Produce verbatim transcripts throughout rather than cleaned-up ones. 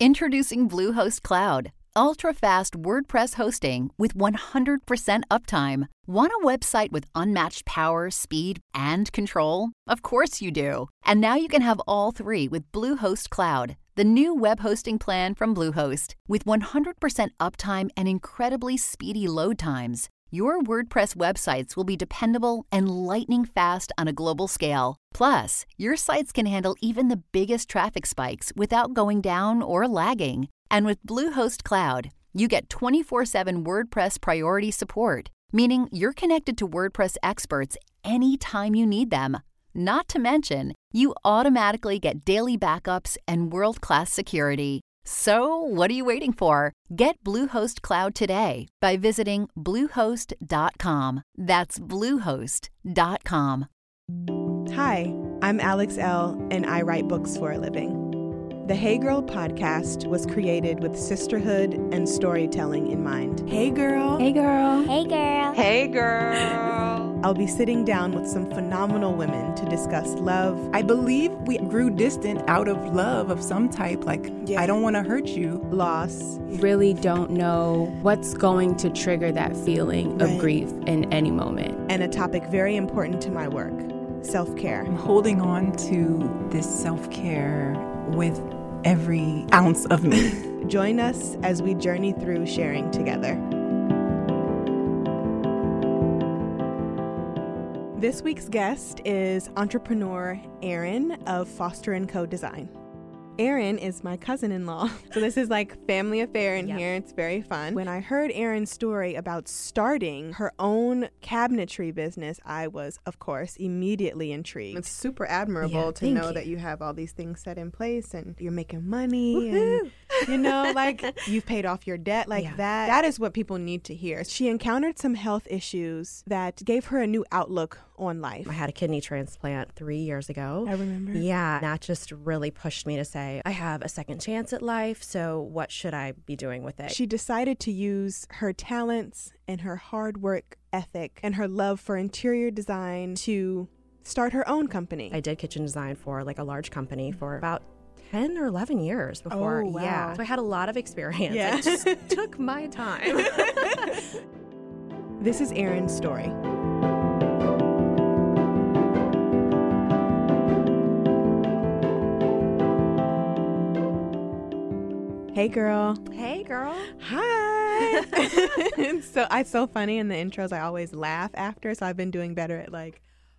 Introducing Bluehost Cloud, ultra-fast WordPress hosting with one hundred percent uptime. Want a website with unmatched power, speed, and control? Of course you do. And now you can have all three with Bluehost Cloud, the new web hosting plan from Bluehost. With one hundred percent uptime and incredibly speedy load times, your WordPress websites will be dependable and lightning fast on a global scale. Plus, your sites can handle even the biggest traffic spikes without going down or lagging. And with Bluehost Cloud, you get twenty-four seven WordPress priority support, meaning you're connected to WordPress experts anytime you need them. Not to mention, you automatically get daily backups and world-class security. So, what are you waiting for? Get Bluehost Cloud today by visiting bluehost dot com. That's bluehost dot com. Hi, I'm Alex Elle, and I write books for a living. The Hey Girl podcast was created with sisterhood and storytelling in mind. Hey girl. Hey girl. Hey girl. Hey girl. I'll be sitting down with some phenomenal women to discuss love. I believe we grew distant out of love of some type, like, yeah. I don't want to hurt you. Loss. Really don't know what's going to trigger that feeling right. of grief in any moment. And a topic very important to my work, self-care. I'm holding on to this self-care with every ounce of me. Join us as we journey through sharing together. This week's guest is entrepreneur Erin of Foster and Co. Design. Erin is my cousin-in-law, so this is like family affair in yep. here. It's very fun. When I heard Erin's story about starting her own cabinetry business, I was, of course, immediately intrigued. It's super admirable yeah, to know you. that you have all these things set in place and you're making money. Woo-hoo. And, you know, like you've paid off your debt like yeah. that. That is what people need to hear. She encountered some health issues that gave her a new outlook on life. I had a kidney transplant three years ago. I remember. Yeah, that just really pushed me to say, I have a second chance at life, so what should I be doing with it? She decided to use her talents and her hard work ethic and her love for interior design to start her own company. I did kitchen design for like a large company for about ten or eleven years before. Oh, wow. Yeah. So I had a lot of experience. Yeah. It just took my time. This is Erin's story. Hey girl. Hey girl. Hi. So it's so funny in the intros. I always laugh after, so I've been doing better at like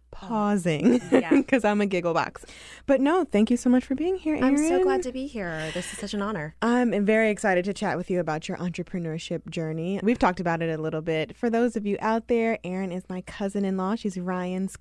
pausing because yeah. I'm a giggle box. But no, thank you so much for being here, Erin. I'm so glad to be here. This is such an honor. I'm very excited to chat with you about your entrepreneurship journey. We've talked about it a little bit. For those of you out there, Erin is my cousin-in-law. She's Ryan's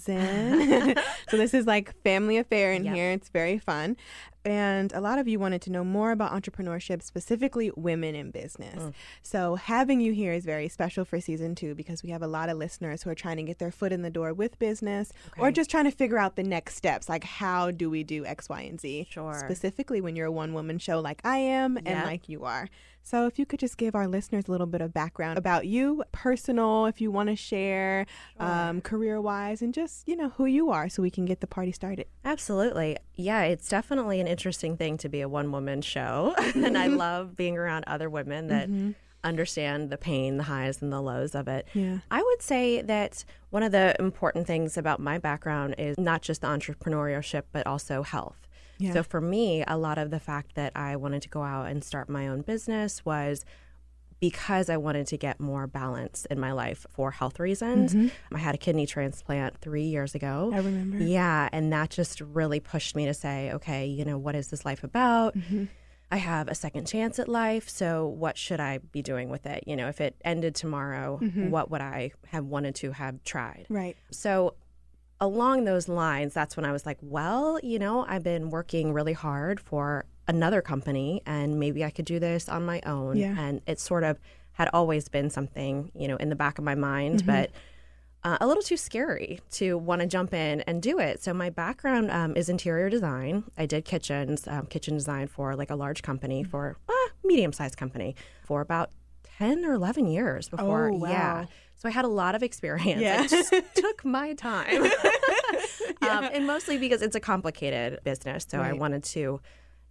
cousin. So this is like family affair in yep. here. It's very fun. And a lot of you wanted to know more about entrepreneurship, specifically women in business. Mm. So having you here is very special for season two because we have a lot of listeners who are trying to get their foot in the door with business okay. or just trying to figure out the next steps, like how do we do X, Y, and Z? Sure. Specifically when you're a one-woman show like I am and yep. like you are. So if you could just give our listeners a little bit of background about you, personal, if you want to share, sure. um, career-wise, and just, you know, who you are so we can get the party started. Absolutely. Yeah, it's definitely an interesting thing to be a one-woman show. And I love being around other women that mm-hmm. understand the pain, the highs, and the lows of it. Yeah. I would say that one of the important things about my background is not just the entrepreneurship, but also health. Yeah. So for me, a lot of the fact that I wanted to go out and start my own business was because I wanted to get more balance in my life for health reasons. Mm-hmm. I had a kidney transplant three years ago. I remember. Yeah, and that just really pushed me to say, okay, you know, what is this life about? Mm-hmm. I have a second chance at life, so what should I be doing with it? You know, if it ended tomorrow, mm-hmm. what would I have wanted to have tried? Right. So along those lines, that's when I was like, well, you know, I've been working really hard for another company and maybe I could do this on my own. Yeah. And it sort of had always been something, you know, in the back of my mind, mm-hmm. but uh, a little too scary to want to jump in and do it. So my background um, is interior design. I did kitchens, um, kitchen design for like a large company, mm-hmm. for a uh, medium-sized company for about ten or eleven years before. Oh, wow. Yeah. So I had a lot of experience. Yeah. It just took my time. Yeah. um, and mostly because it's a complicated business. So right. I wanted to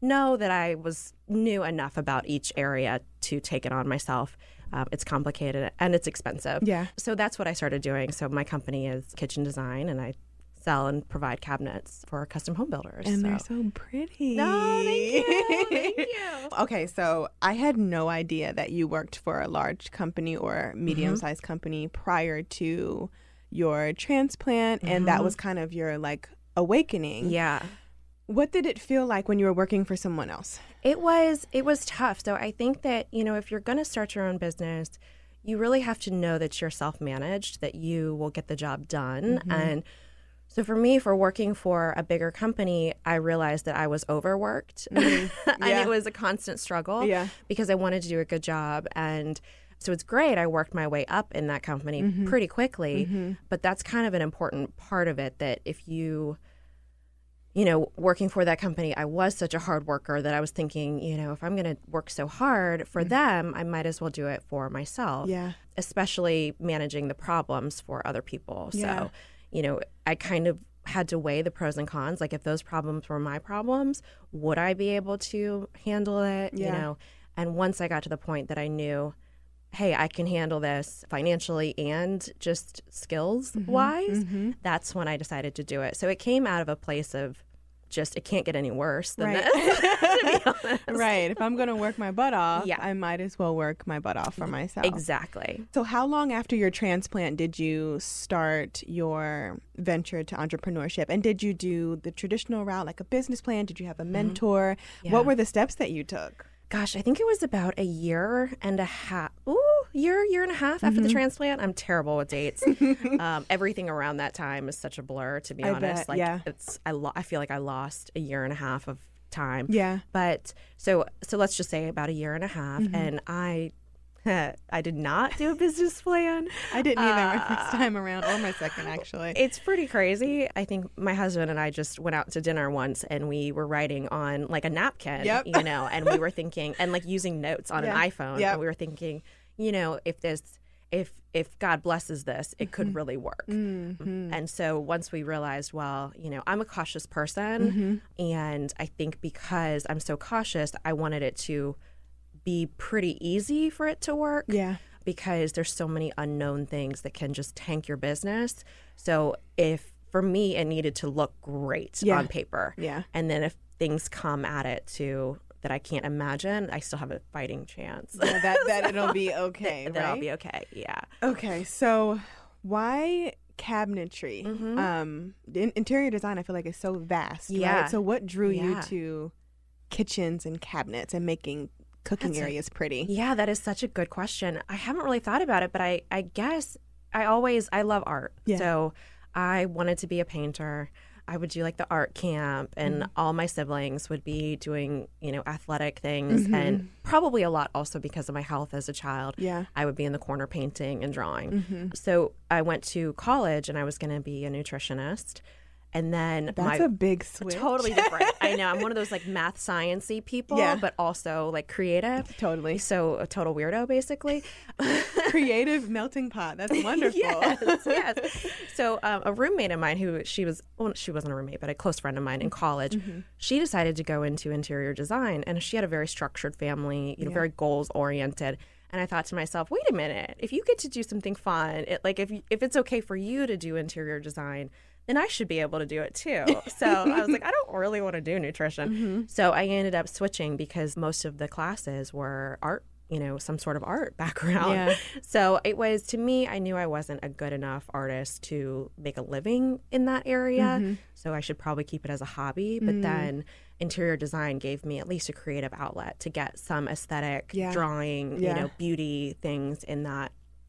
know that I was knew enough about each area to take it on myself. Um, it's complicated and it's expensive. Yeah. So that's what I started doing. So my company is Kitchen Design, and I sell and provide cabinets for custom home builders. And so. they're so pretty. No, thank you. Thank you. Okay, so I had no idea that you worked for a large company or medium-sized mm-hmm. company prior to your transplant, mm-hmm. and that was kind of your, like, awakening. Yeah. What did it feel like when you were working for someone else? It was it was tough. So I think that, you know, if you're going to start your own business, you really have to know that you're self-managed, that you will get the job done. Mm-hmm. And so for me, for working for a bigger company, I realized that I was overworked. Mm-hmm. and yeah. it was a constant struggle yeah. because I wanted to do a good job. And so it's great. I worked my way up in that company mm-hmm. pretty quickly. Mm-hmm. But that's kind of an important part of it, that if you... You know, working for that company, I was such a hard worker that I was thinking, you know, if I'm going to work so hard for mm-hmm. them, I might as well do it for myself. Yeah. Especially managing the problems for other people. Yeah. So, you know, I kind of had to weigh the pros and cons. Like, if those problems were my problems, would I be able to handle it? Yeah. You know, and once I got to the point that I knew, hey, I can handle this financially and just skills mm-hmm, wise, mm-hmm. that's when I decided to do it. So it came out of a place of just, it can't get any worse than right. this, to be honest. Right. If I'm going to work my butt off, yeah. I might as well work my butt off for myself. Exactly. So how long after your transplant did you start your venture to entrepreneurship? And did you do the traditional route, like a business plan? Did you have a mentor? Mm-hmm. Yeah. What were the steps that you took? Gosh, I think it was about a year and a half. Ooh, year, year and a half after mm-hmm. the transplant. I'm terrible with dates. um, everything around that time is such a blur, to be I honest. Bet, like yeah. it's, I, lo- I feel like I lost a year and a half of time. Yeah. But so, so let's just say about a year and a half, mm-hmm. and I. I did not do a business plan. I didn't either uh, my first time around, or my second, actually. It's pretty crazy. I think my husband and I just went out to dinner once, and we were writing on like a napkin, yep. you know, and we were thinking, and like using notes on yeah. an iPhone, yep. and we were thinking, you know, if this, if if God blesses this, it could really work. Mm-hmm. And so once we realized, well, you know, I'm a cautious person, mm-hmm. and I think because I'm so cautious, I wanted it to be pretty easy for it to work. Yeah. Because there's so many unknown things that can just tank your business. So if, for me, it needed to look great yeah. on paper. Yeah. And then if things come at it to that I can't imagine, I still have a fighting chance. Yeah, that that it'll be okay, that, right? That'll be okay, yeah. Okay, so why cabinetry? Mm-hmm. Um, in, interior design, I feel like is so vast, yeah. right? So what drew yeah. you to kitchens and cabinets and making cooking That's areas a, pretty? Yeah, that is such a good question. I haven't really thought about it, but I, I guess I always, I love art. Yeah. So I wanted to be a painter. I would do like the art camp, and mm-hmm. all my siblings would be doing, you know, athletic things, mm-hmm. and probably a lot also because of my health as a child. Yeah. I would be in the corner painting and drawing. Mm-hmm. So I went to college, and I was going to be a nutritionist. And then that's my, a big switch. Totally different. I know. I'm one of those like math science-y people, yeah. but also like creative. Totally. So a total weirdo, basically. Creative melting pot. That's wonderful. Yes, yes. So um, a roommate of mine who she was, well, she wasn't a roommate, but a close friend of mine in college, mm-hmm. she decided to go into interior design, and she had a very structured family, you know, yeah. very goals-oriented. And I thought to myself, wait a minute, if you get to do something fun, it, like if you, if it's okay for you to do interior design, then I should be able to do it too. So I was like, I don't really want to do nutrition. Mm-hmm. So I ended up switching because most of the classes were art, you know, some sort of art background. Yeah. So it was, to me, I knew I wasn't a good enough artist to make a living in that area. Mm-hmm. So I should probably keep it as a hobby. But mm. then interior design gave me at least a creative outlet to get some aesthetic yeah. drawing, yeah. you know, beauty things in that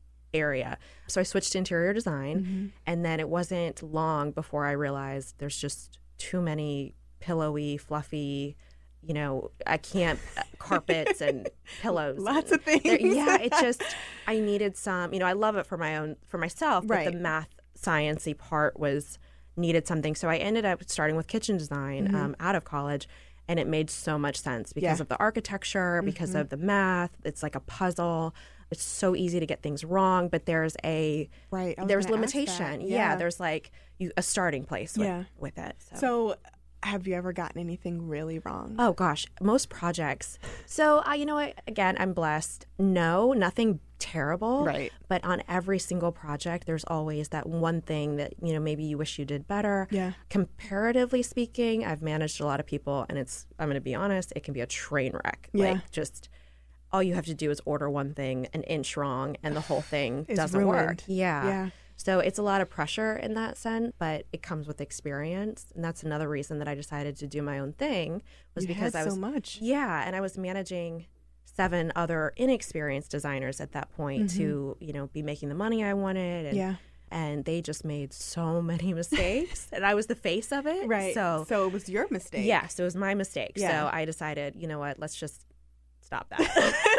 area. So I switched to interior design, mm-hmm. and then it wasn't long before I realized there's just too many pillowy, fluffy, you know, I can't, uh, carpets and pillows. Lots and, of things. Yeah, it just, I needed some, you know, I love it for my own, for myself, but right. the math science-y part was, needed something. So I ended up starting with kitchen design mm-hmm. um, out of college. And it made so much sense because yeah. of the architecture, because mm-hmm. of the math. It's like a puzzle. It's so easy to get things wrong, but there's a right. there's limitation. Yeah. yeah, there's like you, a starting place with, yeah. with it. So. so have you ever gotten anything really wrong? Oh, gosh. Most projects. So, uh, you know what? Again, I'm blessed. No, nothing terrible. Right. But on every single project, there's always that one thing that, you know, maybe you wish you did better. Yeah. Comparatively speaking, I've managed a lot of people, and it's, I'm going to be honest, it can be a train wreck. Yeah. Like, just all you have to do is order one thing an inch wrong, and the whole thing It's doesn't ruined. work. Yeah. Yeah. So it's a lot of pressure in that sense, but it comes with experience. And that's another reason that I decided to do my own thing was You because had I was so much. Yeah, and I was managing seven other inexperienced designers at that point Mm-hmm. to, you know, be making the money I wanted. And, Yeah. and they just made so many mistakes, and I was the face of it. Right. So, So it was your mistake. yes, it was my mistake. Yeah. So I decided, you know what, let's just stop that.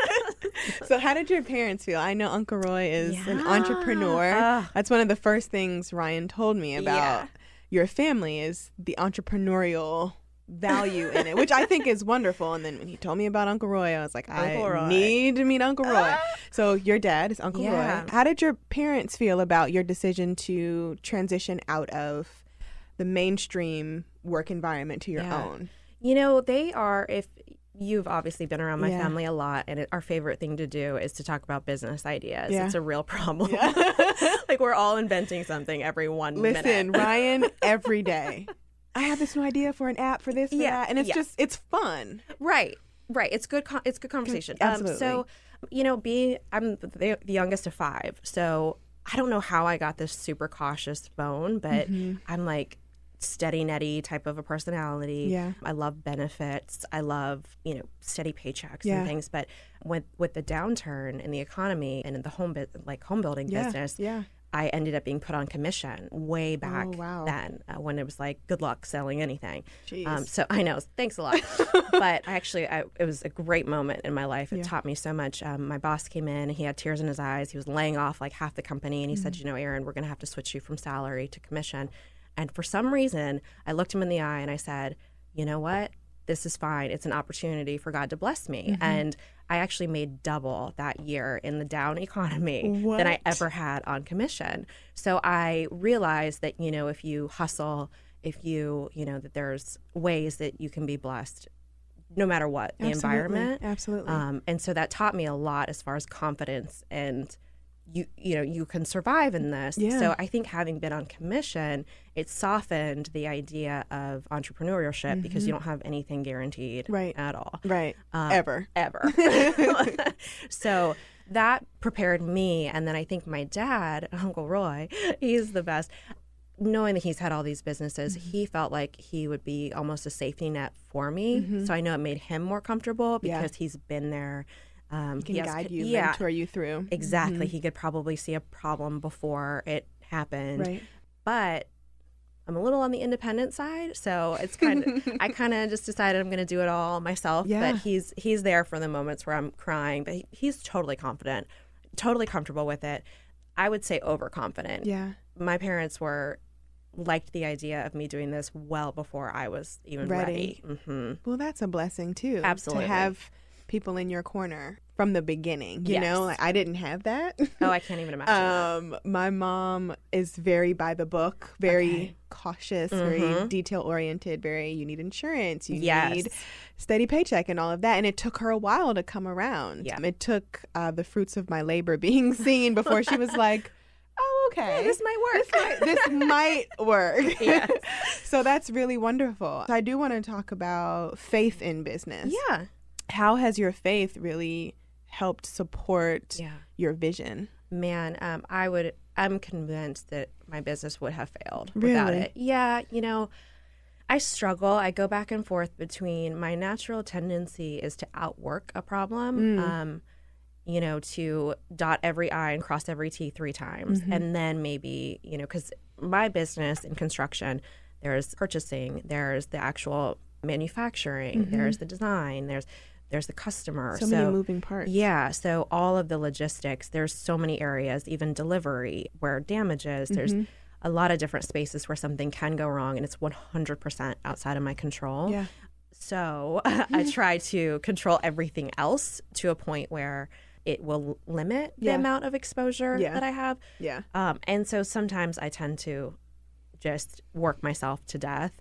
So how did your parents feel? I know Uncle Roy is an Yeah. entrepreneur. Ugh. That's one of the first things Ryan told me about Yeah. your family is the entrepreneurial value in it, which I think is wonderful. And then when he told me about Uncle Roy, I was like, Uncle I Roy. need to meet Uncle Roy. So your dad is Uncle Yeah. Roy. How did your parents feel about your decision to transition out of the mainstream work environment to your Yeah. own? You know, they are, if you've obviously been around my Yeah. family a lot, and it, our favorite thing to do is to talk about business ideas. Yeah. It's a real problem. Like, we're all inventing something every one Listen, minute. Ryan, every day. I have this new idea for an app for this, for Yeah, that. And it's yeah. just, it's fun. Right, right. It's good. Con- it's good conversation. Absolutely. Um, so, you know, being I'm the, the youngest of five, so I don't know how I got this super cautious bone, but Mm-hmm. I'm like steady netty type of a personality. Yeah. I love benefits. I love, you know, steady paychecks Yeah. and things. But with with the downturn in the economy and in the home bu- like home building Yeah, business, yeah. I ended up being put on commission way back Oh, wow. then uh, when it was like, good luck selling anything. Jeez. Um, so I know, thanks a lot. But I actually, I, it was a great moment in my life. It Yeah. taught me so much. Um, my boss came in, he had tears in his eyes. He was laying off like half the company. And he Mm-hmm. said, you know, Erin, we're going to have to switch you from salary to commission. And for some reason, I looked him in the eye and I said, you know what? This is fine. It's an opportunity for God to bless me. Mm-hmm. And I actually made double that year in the down economy What? than I ever had on commission. So I realized that, you know, if you hustle, if you, you know, that there's ways that you can be blessed no matter what the Absolutely. environment. Absolutely. Um, and so that taught me a lot as far as confidence and you you know you can survive in this. Yeah. So I think having been on commission, it softened the idea of entrepreneurship because you don't have anything guaranteed Mm-hmm. Right. at all. right. Um, Ever. Ever. So that prepared me. And then I think my dad, Uncle Roy, he's the best. Knowing that he's had all these businesses, Mm-hmm. he felt like he would be almost a safety net for me. So I know it made him more comfortable Yeah. because he's been there. Um, Can he has- guide you, yeah, mentor you through. exactly. He could probably see a problem before it happened. Right. But I'm a little on the independent side, so it's kind of I kind of just decided I'm going to do it all myself. Yeah. But he's he's there for the moments where I'm crying, but he, he's totally confident, totally comfortable with it. I would say overconfident. Yeah. My parents were liked the idea of me doing this well before I was even Ready. ready. hmm Well, that's a blessing too. Absolutely. To have people in your corner from the beginning. You Yes. know, like, I didn't have that. Oh, I can't even imagine. that. Um, my mom is very by the book, very Okay. cautious, very detail oriented, very you need insurance, you Yes. need steady paycheck and all of that. And it took her a while to come around. Yeah. It took uh, the fruits of my labor being seen before she was like, oh, okay. Yeah, this might work. This might, this might work. Yes. So that's really wonderful. I do want to talk about faith in business. Yeah. How has your faith really helped support Yeah. your vision? Man, um, I would. I'm convinced that my business would have failed Really? without it. Yeah, you know, I struggle. I go back and forth between my natural tendency is to outwork a problem. Um, you know, to dot every I and cross every T three times, and then maybe you know, because my business in construction, there's purchasing, there's the actual manufacturing, there's the design, there's there's the customer. So, many moving parts. Yeah, so all of the logistics, there's so many areas, even delivery, where damages, there's a lot of different spaces where something can go wrong, and it's one hundred percent outside of my control. Yeah. So I try to control everything else to a point where it will limit the Yeah. amount of exposure Yeah. that I have. Yeah. Um, and so sometimes I tend to just work myself to death.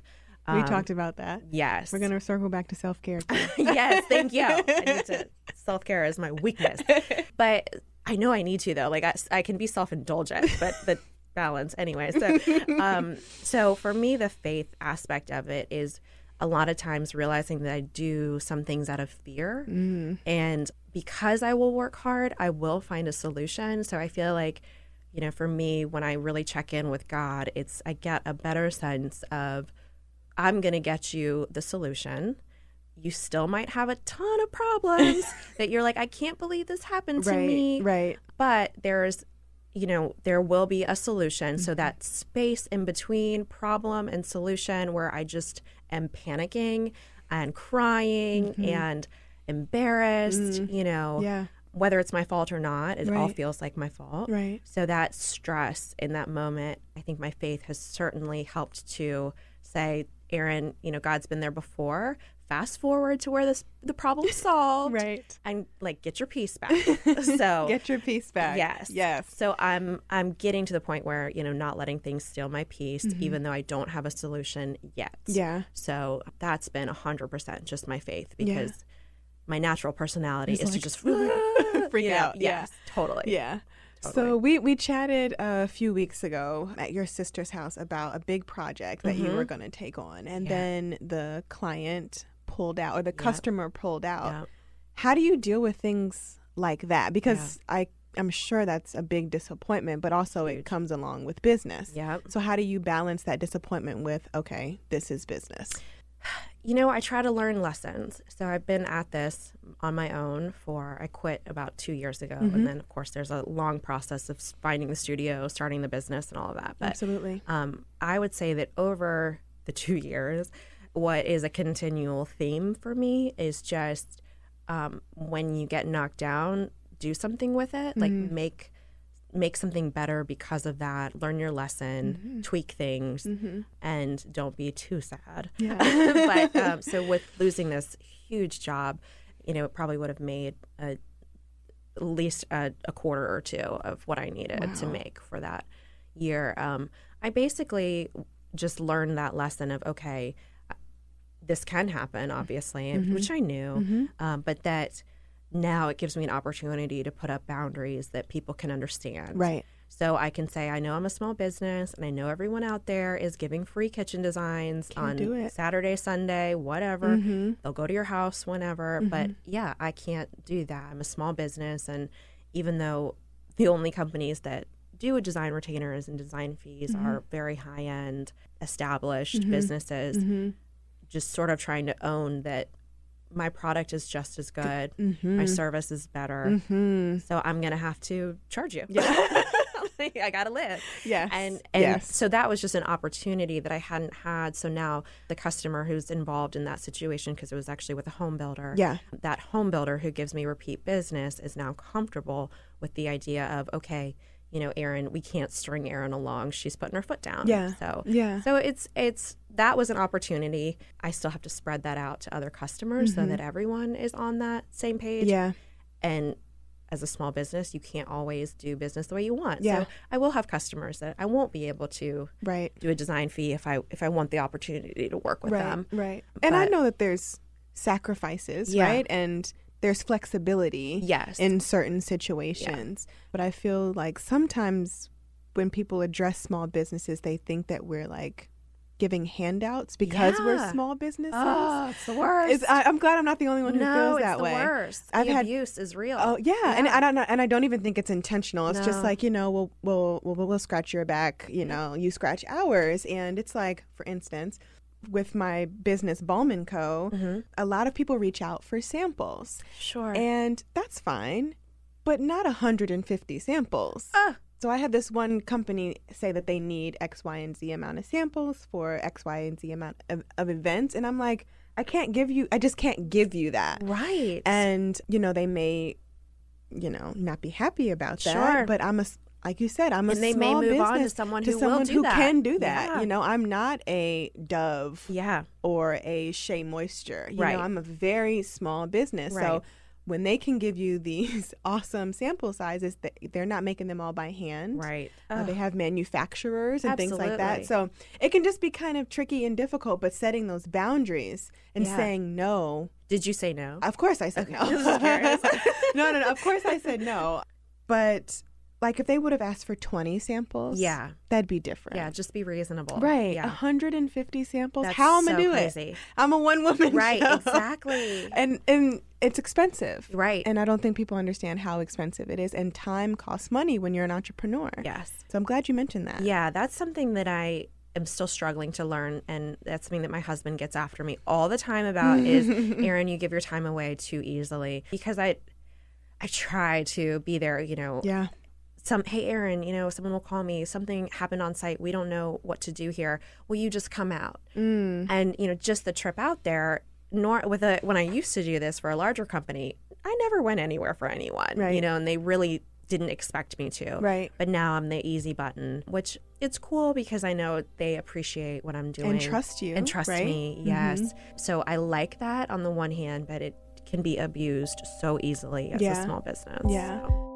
We Um, talked about that. Yes. We're going to circle back to self-care. Yes, thank you. I need to, self-care is my weakness. But I know I need to, though. Like, I, I can be self-indulgent, but the balance anyway. So, um, so for me, the faith aspect of it is a lot of times realizing that I do some things out of fear. Mm. And because I will work hard, I will find a solution. So I feel like, you know, for me, when I really check in with God, it's I get a better sense of I'm going to get you the solution. You still might have a ton of problems that you're like, I can't believe this happened to Right, me. right. But there's, you know, there will be a solution. Mm-hmm. So that space in between problem and solution where I just am panicking and crying Mm-hmm. and embarrassed, you know, Yeah. whether it's my fault or not, it all Right. feels like my fault. Right. So that stress in that moment, I think my faith has certainly helped to say, Erin, you know, God's been there before. Fast forward to where this the problem's solved, Right. and like get your peace back. So Get your peace back. yes, Yes. So I'm I'm getting to the point where you know not letting things steal my peace, even though I don't have a solution yet. Yeah. So that's been a hundred percent just my faith Yeah. because my natural personality It's is to like, just freak you know, out. Yes, Yeah. totally. Yeah. Totally. So we, we chatted a few weeks ago at your sister's house about a big project that you were going to take on. And Mm-hmm. Yeah. then the client pulled out or the customer pulled out. Yeah. How do you deal with things like that? Because I, I'm sure that's a big disappointment, but also it comes along with business. Yeah. So how do you balance that disappointment with, okay, this is business? You know, I try to learn lessons. So I've been at this on my own for, I quit about two years ago. Mm-hmm. And then, of course, there's a long process of finding the studio, starting the business, and all of that. But Absolutely. um, I would say that over the two years, what is a continual theme for me is just um, when you get knocked down, do something with it. Like Mm-hmm. make make something better because of that. Learn your lesson, Mm-hmm. tweak things, and don't be too sad. Yeah. But um, so with losing this huge job, you know, it probably would have made a, at least a, a quarter or two of what I needed to make for that year. Um, I basically just learned that lesson of, okay, this can happen, obviously, Mm-hmm. which I knew, um, but that now it gives me an opportunity to put up boundaries that people can understand. Right. So I can say, I know I'm a small business and I know everyone out there is giving free kitchen designs on do it. Saturday, Sunday, whatever. Mm-hmm. They'll go to your house whenever. But yeah, I can't do that. I'm a small business. And even though the only companies that do design retainers and design fees Mm-hmm. are very high end, established businesses, Mm-hmm. just sort of trying to own that my product is just as good, Mm-hmm. my service is better. Mm-hmm. So I'm going to have to charge you. Yeah. I got to live. Yes. And and Yes. so that was just an opportunity that I hadn't had. So now the customer who's involved in that situation, because it was actually with a home builder, Yeah. that home builder who gives me repeat business is now comfortable with the idea of, okay, you know, Erin, we can't string Erin along. She's putting her foot down. Yeah. So Yeah. So it's it's that was an opportunity. I still have to spread that out to other customers so that everyone is on that same page. Yeah. And as a small business, you can't always do business the way you want. Yeah. So I will have customers that I won't be able to Right. do a design fee if I if I want the opportunity to work with Right. them. Right. And I But- know that there's sacrifices, Yeah. right? And there's flexibility Yes. in certain situations. But I feel like sometimes when people address small businesses, they think that we're like giving handouts because we're Yeah. small businesses. Oh, it's the worst. It's, I, I'm glad I'm not the only one who no, feels it's that the way. worst. I've the had- abuse is real. Oh yeah. and I don't know, and I don't even think it's intentional. It's just No. like, you know, we'll we'll we'll, we'll scratch your back, you know, you scratch ours, and it's like, for instance, with my business Balm and Co, Mm-hmm. a lot of people reach out for samples, Sure. and that's fine, but not one hundred fifty samples. Ah. So I had this one company say that they need X, Y, and Z amount of samples for X, Y, and Z amount of, of events, and I'm like, I can't give you, I just can't give you that. right. And, you know, they may, you know, not be happy about that. Sure. But I'm a, s- like you said, I'm a And they may small move on to business someone to who will someone do who that. can do that. Yeah. You know, I'm not a Dove yeah. or a Shea Moisture. You Right. know, I'm a very small business. So Right. when they can give you these awesome sample sizes, they're not making them all by hand. Right. Uh, they have manufacturers and Absolutely. things like that. So it can just be kind of tricky and difficult, but setting those boundaries and Yeah. saying no. Did you say no? Of course I said Okay. no. Just curious. no, no, no. Of course I said no. But like if they would have asked for twenty samples, Yeah. that'd be different. Yeah, just be reasonable. Right. Yeah. one hundred fifty samples. That's How am I so do crazy. it? I'm a one woman Right, show. exactly. And and it's expensive. Right. And I don't think people understand how expensive it is. And time costs money when you're an entrepreneur. Yes. So I'm glad you mentioned that. Yeah, that's something that I am still struggling to learn, and that's something that my husband gets after me all the time about is, Erin, you give your time away too easily. Because I I try to be there, you know. Yeah. Some, hey, Erin, you know, someone will call me. Something happened on site. We don't know what to do here. Will you just come out? Mm. And, you know, just the trip out there, nor with a, when I used to do this for a larger company, I never went anywhere for anyone, Right. you know, and they really didn't expect me to. Right. But now I'm the easy button, which it's cool because I know they appreciate what I'm doing. And trust you. And trust right? me, yes. Mm-hmm. So I like that on the one hand, but it can be abused so easily as Yeah. a small business. Yeah. So.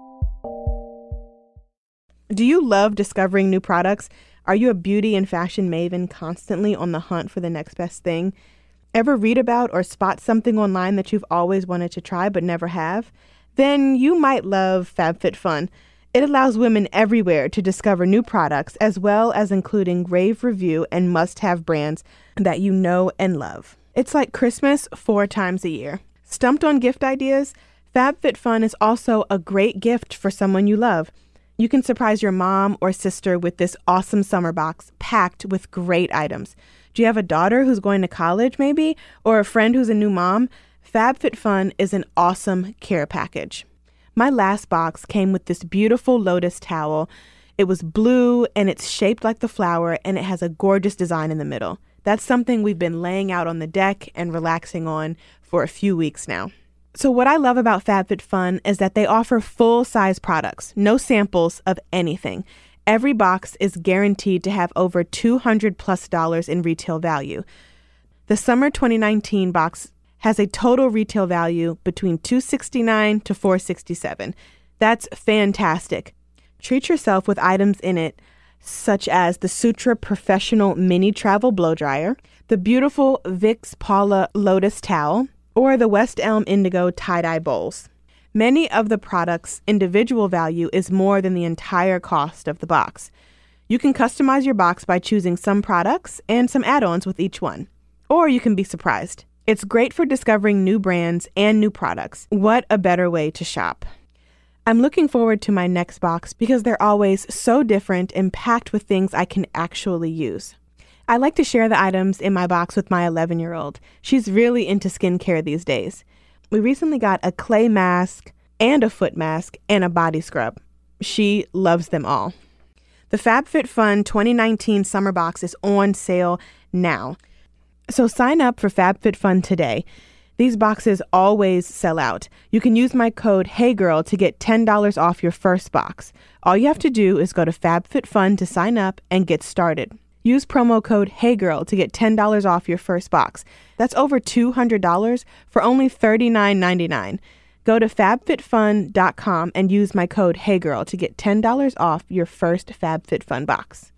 Do you love discovering new products? Are you a beauty and fashion maven constantly on the hunt for the next best thing? Ever read about or spot something online that you've always wanted to try but never have? Then you might love FabFitFun. It allows women everywhere to discover new products as well as including rave review and must-have brands that you know and love. It's like Christmas four times a year. Stumped on gift ideas? FabFitFun is also a great gift for someone you love. You can surprise your mom or sister with this awesome summer box packed with great items. Do you have a daughter who's going to college maybe? Or a friend who's a new mom? FabFitFun is an awesome care package. My last box came with this beautiful lotus towel. It was blue and it's shaped like the flower and it has a gorgeous design in the middle. That's something we've been laying out on the deck and relaxing on for a few weeks now. So what I love about FabFitFun is that they offer full-size products, no samples of anything. Every box is guaranteed to have over two hundred plus dollars in retail value. The summer twenty nineteen box has a total retail value between two hundred sixty-nine dollars to four hundred sixty-seven dollars. That's fantastic. Treat yourself with items in it such as the Sutra Professional Mini Travel Blow Dryer, the beautiful Vicks Paula Lotus Towel, or the West Elm Indigo Tie-Dye Bowls. Many of the products' individual value is more than the entire cost of the box. You can customize your box by choosing some products and some add-ons with each one. Or you can be surprised. It's great for discovering new brands and new products. What a better way to shop. I'm looking forward to my next box because they're always so different and packed with things I can actually use. I like to share the items in my box with my eleven-year-old. She's really into skincare these days. We recently got a clay mask and a foot mask and a body scrub. She loves them all. The FabFitFun twenty nineteen summer box is on sale now. So sign up for FabFitFun today. These boxes always sell out. You can use my code HeyGirl to get ten dollars off your first box. All you have to do is go to FabFitFun to sign up and get started. Use promo code HeyGirl to get ten dollars off your first box. That's over two hundred dollars for only thirty-nine ninety-nine. Go to fab fit fun dot com and use my code HeyGirl to get ten dollars off your first FabFitFun box.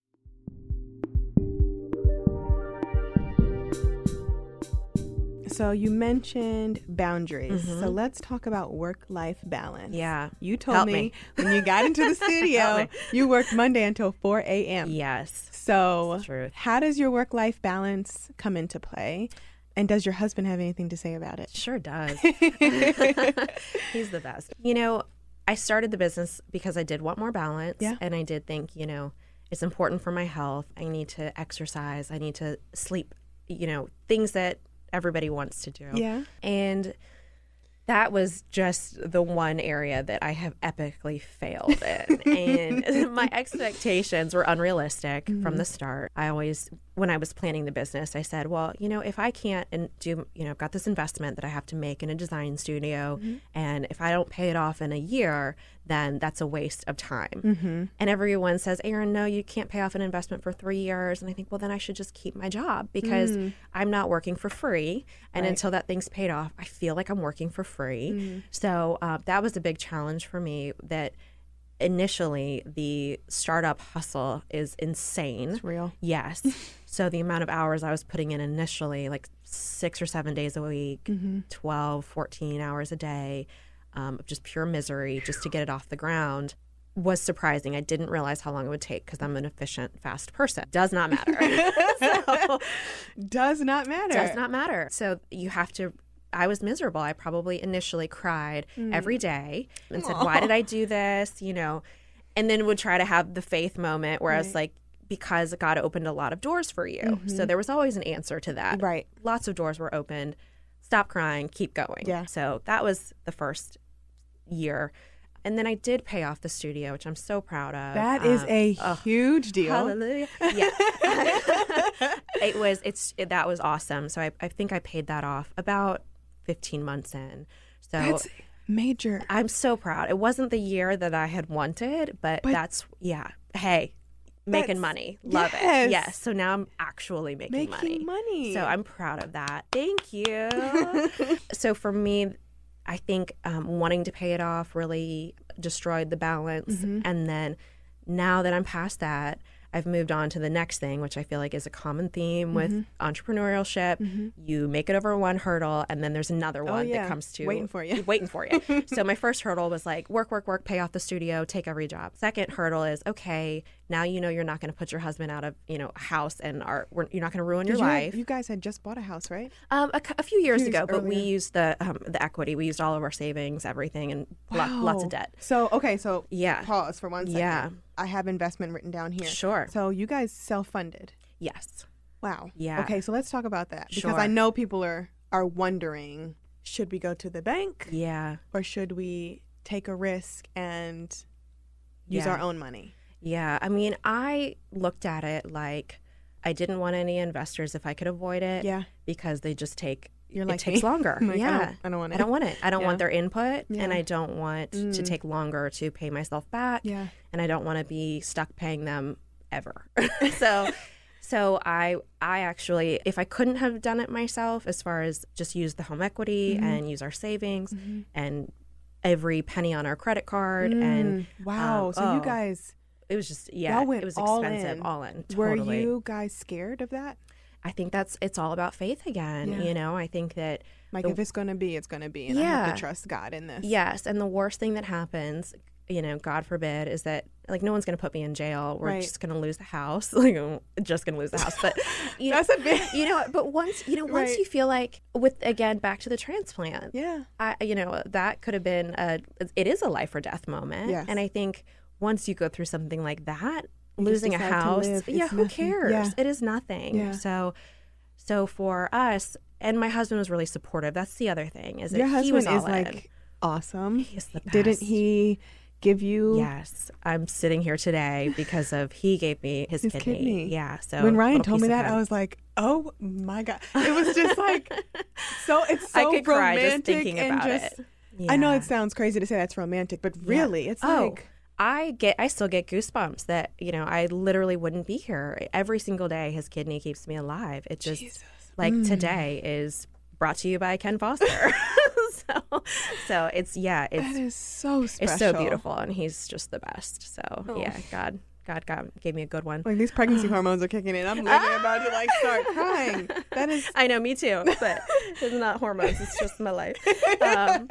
So you mentioned boundaries. Mm-hmm. So let's talk about work-life balance. Yeah. You told Help me, me. when you got into the Help studio, me. you worked Monday until four a.m. Yes. So It's truth. how does your work-life balance come into play? And does your husband have anything to say about it? Sure does. He's the best. You know, I started the business because I did want more balance. Yeah. And I did think, you know, it's important for my health. I need to exercise. I need to sleep, you know, things that everybody wants to do. Yeah. And that was just the one area that I have epically failed in. And my expectations were unrealistic mm-hmm. from the start. I always when I was planning the business, I said, well, you know, if I can't and do, you know, I've got this investment that I have to make in a design studio, mm-hmm. and if I don't pay it off in a year, then that's a waste of time. Mm-hmm. And everyone says, Erin, no, you can't pay off an investment for three years. And I think, well, then I should just keep my job because mm. I'm not working for free. And right. until that thing's paid off, I feel like I'm working for free. Mm. So uh, that was a big challenge for me, that initially the startup hustle is insane. It's real. Yes. So the amount of hours I was putting in initially, like six or seven days a week, mm-hmm. twelve, fourteen hours a day, um, of just pure misery just to get it off the ground, was surprising. I didn't realize how long it would take because I'm an efficient, fast person. Does not matter. so, does not matter. Does not matter. So you have to, I was miserable. I probably initially cried mm. every day and said, Aww. Why did I do this? You know, and then would try to have the faith moment where right. I was like, because God opened a lot of doors for you. Mm-hmm. So there was always an answer to that. Right. Lots of doors were opened. Stop crying, keep going. Yeah. So that was the first year. And then I did pay off the studio, which I'm so proud of. That um, is a oh, huge deal. Hallelujah. Yeah. it was, it's, it, that was awesome. So I, I think I paid that off about fifteen months in. So that's major. I'm so proud. It wasn't the year that I had wanted, but, but that's, yeah. Hey, making money. Love yes. it. Yes. So now I'm actually making, making money. money. So I'm proud of that. Thank you. So for me, I think um, wanting to pay it off really destroyed the balance. Mm-hmm. And then now that I'm past that, I've moved on to the next thing, which I feel like is a common theme mm-hmm. with entrepreneurship. Mm-hmm. You make it over one hurdle, and then there's another one oh, yeah. that comes to waiting for you. Waiting for you. So my first hurdle was like work, work, work, pay off the studio, take every job. Second hurdle is okay. Now you know you're not going to put your husband out of you know a house, and are you're not going to ruin Did your you, life. You guys had just bought a house, right? Um, a, a few years a few ago, years but earlier. we used the um, the equity. We used all of our savings, everything, and wow. lo- lots of debt. So okay, so yeah. pause for one second. Yeah. I have investment written down here. Sure. So you guys self-funded. Yes. Wow. Yeah. Okay, so let's talk about that because Sure. I know people are are wondering, should we go to the bank? Yeah. Or should we take a risk and use yeah. our own money? Yeah. I mean, I looked at it like I didn't want any investors if I could avoid it. Yeah. Because they just take You're it like takes me. longer. Like, yeah. I don't, I don't want it. I don't want it. I don't yeah. want their input yeah. and I don't want mm. to take longer to pay myself back. Yeah. And I don't want to be stuck paying them ever. so so I I actually, if I couldn't have done it myself, as far as just use the home equity mm-hmm. and use our savings mm-hmm. and every penny on our credit card mm. and wow. um, so oh, you guys it was just yeah, y'all went it was all expensive in. all in. Were Totally. you guys scared of that? I think that's it's all about faith again. Yeah. You know, I think that like the, if it's going to be, it's going to be, and yeah. I have to trust God in this. Yes, and the worst thing that happens, you know, God forbid, is that like no one's going to put me in jail. We're right. just going to lose the house. Like just going to lose the house. But you know, that's a big. You know, but once you know, once right. you feel like with again back to the transplant. Yeah. I you know that could have been a it is a life or death moment. Yes. And I think once you go through something like that, you losing a house, yeah, who nothing. cares? Yeah. It is nothing. Yeah. So. So for us, and my husband was really supportive. That's the other thing is that your he husband was all is in. Like awesome. He's the best. Didn't he give you? Yes, I'm sitting here today because of he gave me his, his kidney. kidney. Yeah. So when Ryan told me that, I was like, oh my God! It was just like so. It's so I could romantic cry just thinking and about just. it. Yeah. I know it sounds crazy to say that's romantic, but really, yeah. it's oh. like. I get, I still get goosebumps that, you know, I literally wouldn't be here. Every single day, his kidney keeps me alive. It just, Jesus. like mm. today is brought to you by Ken Foster. so, so it's, yeah, it's. That is so special. It's so beautiful, and he's just the best. So, oh. yeah, God. God got, gave me a good one. Like these pregnancy hormones are kicking in. I'm literally about to like start crying. That is. I know, me too. But it's not hormones. It's just my life. Um,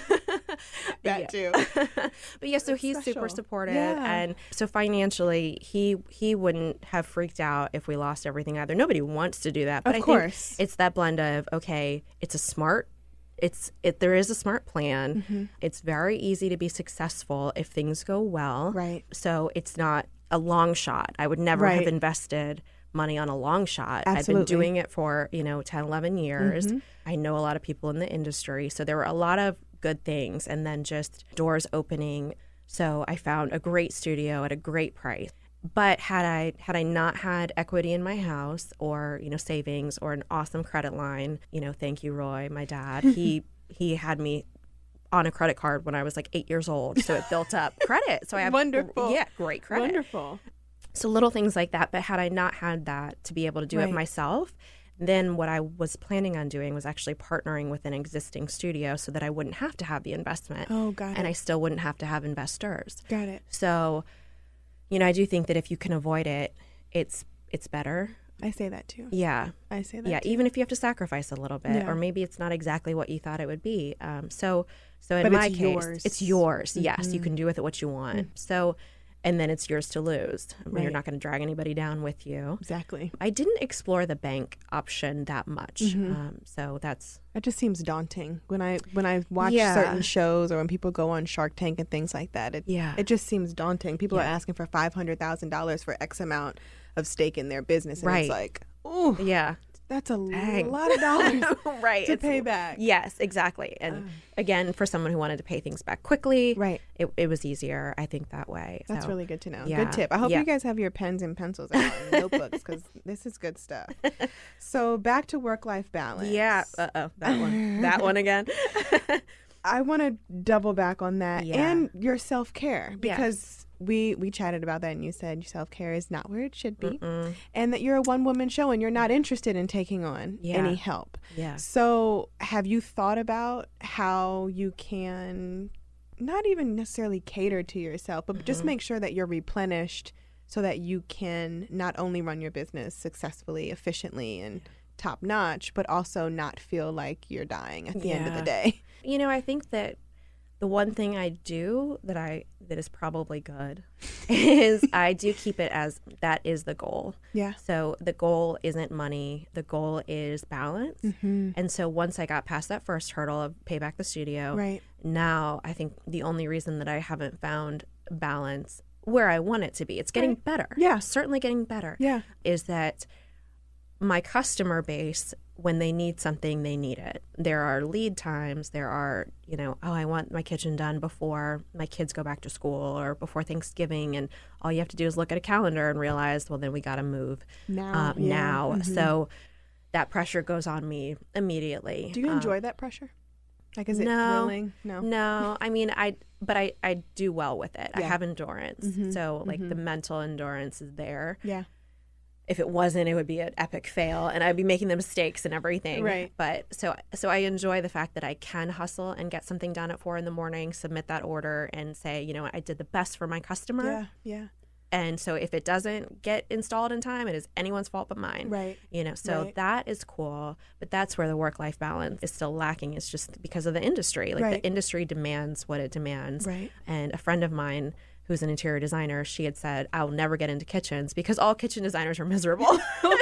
that too. But yeah, so That's he's special. super supportive, yeah. and so financially, he he wouldn't have freaked out if we lost everything either. Nobody wants to do that, but of I course, think it's that blend of okay, it's a smart. It's it. There is a smart plan. Mm-hmm. It's very easy to be successful if things go well. Right. So it's not a long shot. I would never right. have invested money on a long shot. Absolutely. I've been doing it for, you know, ten, eleven years. Mm-hmm. I know a lot of people in the industry. So there were a lot of good things, and then just doors opening. So I found a great studio at a great price. But had I had I not had equity in my house or, you know, savings or an awesome credit line, you know, thank you, Roy, my dad, he he had me on a credit card when I was like eight years old. So it built up credit. So I have Wonderful. Yeah, great credit. Wonderful. So little things like that. But had I not had that to be able to do Right. it myself, then what I was planning on doing was actually partnering with an existing studio so that I wouldn't have to have the investment. Oh, got it. And I still wouldn't have to have investors. Got it. So, you know, I do think that if you can avoid it, it's it's better. I say that too. Yeah. I say that Yeah, too. even if you have to sacrifice a little bit, Yeah. or maybe it's not exactly what you thought it would be. Um, so, so in But my it's case, yours. it's yours. Yes, you Mhm. can do with it what you want. So, and then it's yours to lose. I mean, Right. You're not going to drag anybody down with you. Exactly. I didn't explore the bank option that much. Mhm. Um, so that's That just seems daunting when I when I watch Yeah. certain shows or when people go on Shark Tank and things like that. It, Yeah. it just seems daunting. People are Yeah. asking for five hundred thousand dollars for X amount of stake in their business, and Right. it's like, oh, yeah. that's a Dang. lot of dollars right. to It's- pay back. Yes, exactly. And again, for someone who wanted to pay things back quickly, Right. it, it was easier, I think, that way. That's So, really good to know. yeah. Good tip. I hope Yeah. you guys have your pens and pencils out and notebooks because this is good stuff. So back to work-life balance. Yeah. Uh-oh. That one. That one again. I want to double back on that Yeah. and your self-care because we we chatted about that and you said self-care is not where it should be Mm-mm. and that you're a one-woman show and you're not interested in taking on Yeah. any help. Yeah. So have you thought about how you can not even necessarily cater to yourself, but just Mm-hmm. make sure that you're replenished so that you can not only run your business successfully, efficiently, and top notch, but also not feel like you're dying at the end of the Yeah. day? You know, I think that the one thing I do that I that is probably good is I do keep it as that is the goal. Yeah. So the goal isn't money. The goal is balance. Mm-hmm. And so once I got past that first hurdle of pay back the studio, Right. now I think the only reason that I haven't found balance where I want it to be, it's getting Right. better. Yeah. Certainly getting better. Yeah. Is that my customer base, when they need something, they need it. There are lead times. There are, you know, oh, I want my kitchen done before my kids go back to school or before Thanksgiving. And all you have to do is look at a calendar and realize, well, then we got to move Now. uh, yeah. now. Mhm. So that pressure goes on me immediately. Do you Um, enjoy that pressure? Like, is it no, thrilling? No. No, I mean, I, but I, I do well with it. I Yeah. have endurance. Mhm. So, like, Mhm. the mental endurance is there. Yeah. If it wasn't, it would be an epic fail and I'd be making the mistakes and everything. Right. But so so I enjoy the fact that I can hustle and get something done at four in the morning, submit that order and say, you know what, I did the best for my customer. Yeah. Yeah. And so if it doesn't get installed in time, it is anyone's fault but mine. Right. You know, so Right. that is cool. But that's where the work-life balance is still lacking. It's just because of the industry. Like Right. the industry demands what it demands. Right. And a friend of mine who's an interior designer, she had said, I'll never get into kitchens because all kitchen designers are miserable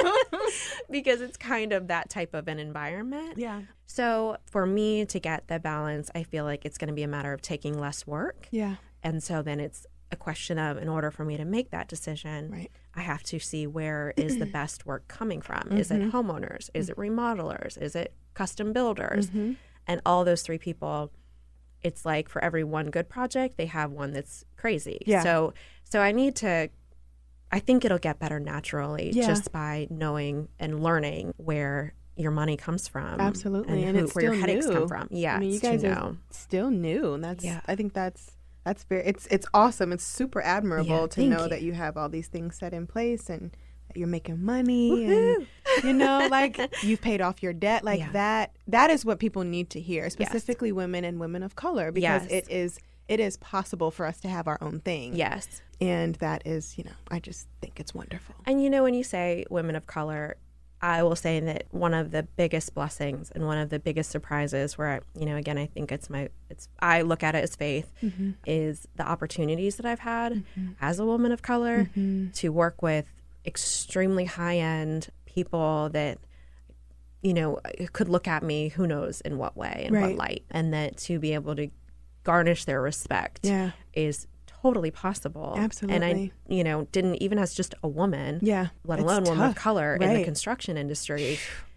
because it's kind of that type of an environment. Yeah. So for me to get the balance, I feel like it's going to be a matter of taking less work. Yeah. And so then it's a question of, in order for me to make that decision, Right. I have to see where is the best work coming from. Is it homeowners? Is it remodelers? Is it custom builders? Mm-hmm. And all those three people, it's like for every one good project, they have one that's crazy. Yeah. So, so I need to, I think it'll get better naturally Yeah. just by knowing and learning where your money comes from. Absolutely. And, And who, it's where your still headaches new. come from. Yeah. I mean, you it's guys to are know. still new, and that's. Yeah. I think that's that's very. It's it's awesome. It's super admirable Yeah, to thank know you. that you have all these things set in place and that you're making money and you know, like you've paid off your debt. Like Yeah. that. That is what people need to hear, specifically women and women of color, because Yes. it is it is possible for us to have our own thing. Yes. And that is, you know, I just think it's wonderful. And you know, when you say women of color, I will say that one of the biggest blessings and one of the biggest surprises where, I, you know, again, I think it's my, it's, I look at it as faith, Mm-hmm. is the opportunities that I've had as a woman of color Mm-hmm. to work with extremely high end people that, you know, could look at me, who knows in what way and Right. what light, and that to be able to garnish their respect Yeah. is totally possible. And Absolutely. I, you know, didn't even as just a woman, Yeah. let It's alone women of tough. color in the Right. construction industry,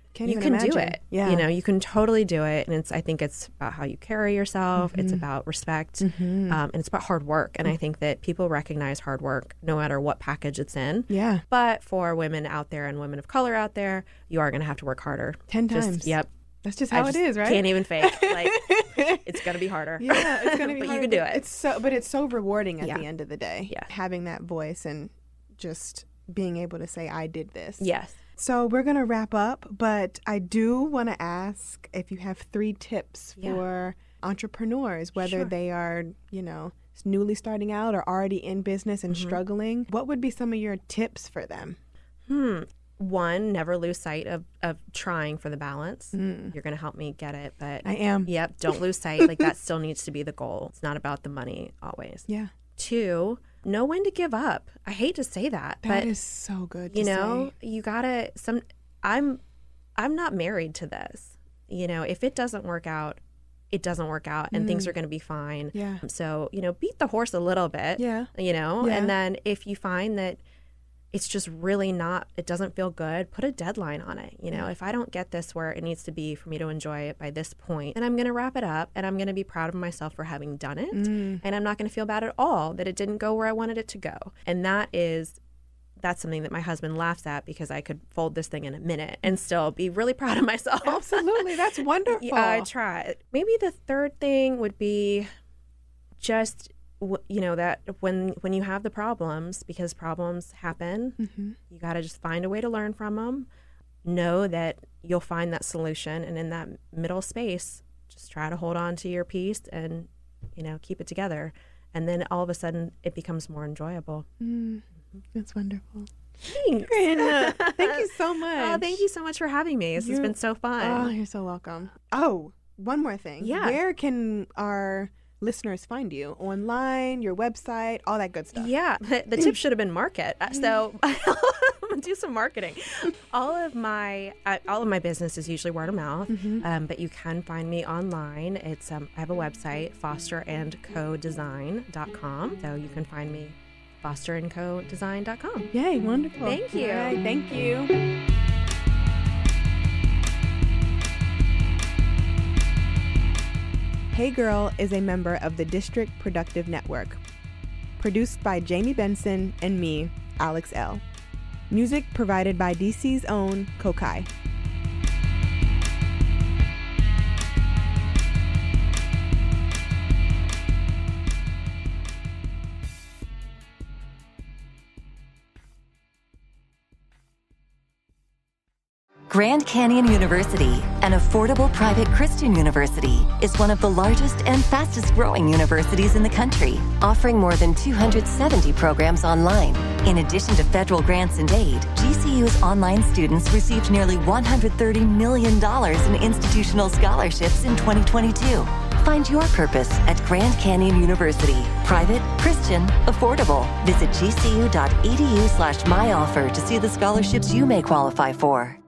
Can't you even can imagine. do it. Yeah. You know, you can totally do it. And it's, I think it's about how you carry yourself. Mm-hmm. It's about respect. Mm-hmm. Um, and it's about hard work. And I think that people recognize hard work no matter what package it's in. Yeah. But for women out there and women of color out there, you are going to have to work harder. Ten Just- times. Yep. That's just how I it just is, right? Can't even fake. Like, it's going to be harder. Yeah, it's gonna be. But hard, you can do it. It's so, but it's so rewarding at Yeah. the end of the day. Yeah. Having that voice and just being able to say, "I did this." Yes. So we're gonna wrap up, but I do want to ask if you have three tips Yeah. for entrepreneurs, whether Sure. they are, you know, newly starting out or already in business and Mm-hmm. struggling. What would be some of your tips for them? Hmm. One, never lose sight of, of trying for the balance. Mm. You're going to help me get it, but I am. yep, don't lose sight. Like that still needs to be the goal. It's not about the money always. Yeah, Two, know when to give up. I hate to say that, that but is so good. To you know, say. you gotta. Some, I'm, I'm not married to this. You know, if it doesn't work out, it doesn't work out, and things are going to be fine. Yeah. So you know, beat the horse a little bit. Yeah. You know, Yeah. and then if you find that it's just really not, it doesn't feel good, put a deadline on it. You know, if I don't get this where it needs to be for me to enjoy it by this point, then I'm going to wrap it up and I'm going to be proud of myself for having done it. Mm. And I'm not going to feel bad at all that it didn't go where I wanted it to go. And that is, that's something that my husband laughs at because I could fold this thing in a minute and still be really proud of myself. Absolutely, that's wonderful. Yeah, I try. Maybe the third thing would be just, w- you know, that when when you have the problems, because problems happen, Mm-hmm. you got to just find a way to learn from them. Know that you'll find that solution, and in that middle space, just try to hold on to your piece and, you know, keep it together. And then all of a sudden, it becomes more enjoyable. Mm. That's wonderful. Thanks. Corinna, thank you so much. Oh, thank you so much for having me. This has You're- been so fun. Oh, you're so welcome. Oh, one more thing. Yeah. Where can our listeners find you? Online, your website, all that good stuff. Yeah, the, the tip should have been market. Uh, So I'm gonna do some marketing. All of my uh, all of my business is usually word of mouth, um, but you can find me online. It's um, I have a website, foster and co design dot com. So you can find me foster and co design dot com. Yay, wonderful. Thank you. All right, thank you. Hey Girl is a member of the District Productive Network. Produced by Jamie Benson and me, Alex L. Music provided by D C's own Kokai. Grand Canyon University, an affordable private Christian university, is one of the largest and fastest growing universities in the country, offering more than two hundred seventy programs online. In addition to federal grants and aid, G C U's online students received nearly one hundred thirty million dollars in institutional scholarships in twenty twenty-two. Find your purpose at Grand Canyon University. Private, Christian, affordable. Visit gcu.edu slash myoffer to see the scholarships you may qualify for.